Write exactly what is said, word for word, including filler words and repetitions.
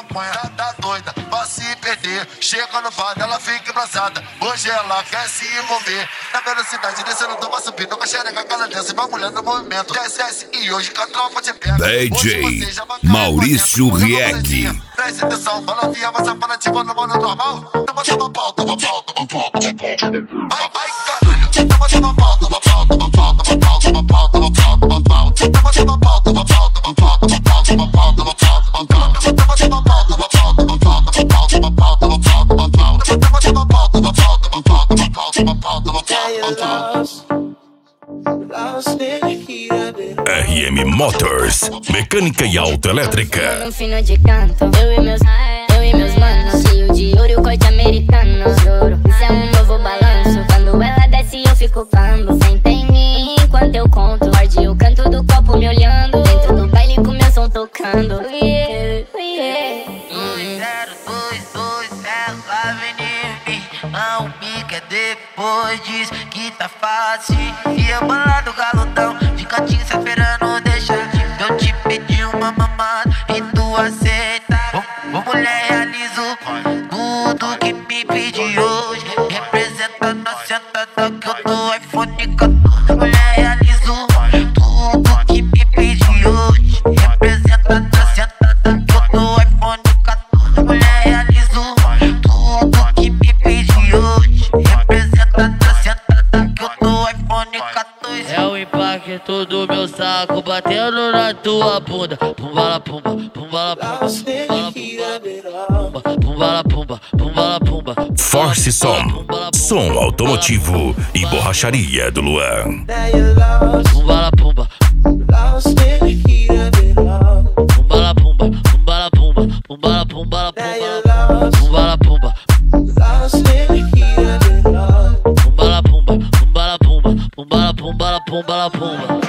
maconha tá doida, vai se perder. Chega no bar, ela fica embrasada. Hoje ela quer se envolver. Na velocidade descendo, toma subindo. Com a xereca, cara desce, vai mulher no movimento. Desce, desce, e hoje com a tropa te pega. D J Maurício Rieg. Preste atenção, balotinha, mas a panativa no modo normal. Toma, toma pau, toma pau, toma pau, toma pau. Vai, vai, caralho. Toma, toma pau, toma pau, toma pau, toma pau, toma pau, toma pau, toma pau. Toma, toma pau, toma pau, toma pau, toma pau, toma pau, toma pau, toma pau. Toma, toma pau, toma pau, toma pau, toma pau, toma pau, toma pau, toma pau. Toma, toma pau, toma pau, toma pau, toma pau, toma pau, toma pau, toma pau. R M Motors, mecânica e autoelétrica. No fino de canto, eu e meus, eu e meus manos, cheio de ouro e o corte americano. Juro, isso é um novo balanço. Quando ela desce eu fico cambo. Senta em mim enquanto eu conto. Morde o canto do copo me olhando. Dentro do baile com meu som tocando. Yeah, yeah. dois zero dois dois, ela vem em mim. Não me quer depois, diz que tá fácil. E eu bolado galudão, fica te esperando deixar. Eu te pedi uma mamada e tu aceita. Ô, ô mulher, realizo tudo que me pedi hoje. Representa na sentada que eu dou iPhone quatorze. Mulher, realizo tudo que me pedi hoje. Representa na sentada que eu dou iPhone quatorze. Mulher, realizo tudo que me pedi hoje. Representa na sentada que eu dou iPhone quatorze. É o impacto do meu saco batendo na tua bunda. Pumbala pumba, pumbala pumba, pumbala pumba, pumbala pumba, pumbala pumba. Force Som, som automotivo e borracharia do Luan. Pumbala pumba, pumbala pumba, pumbala pumba, pumbala pumbala pumba, pumbala pumba, pumbala pumba, pumbala pumba, pumbala pumbala pumbala pumba.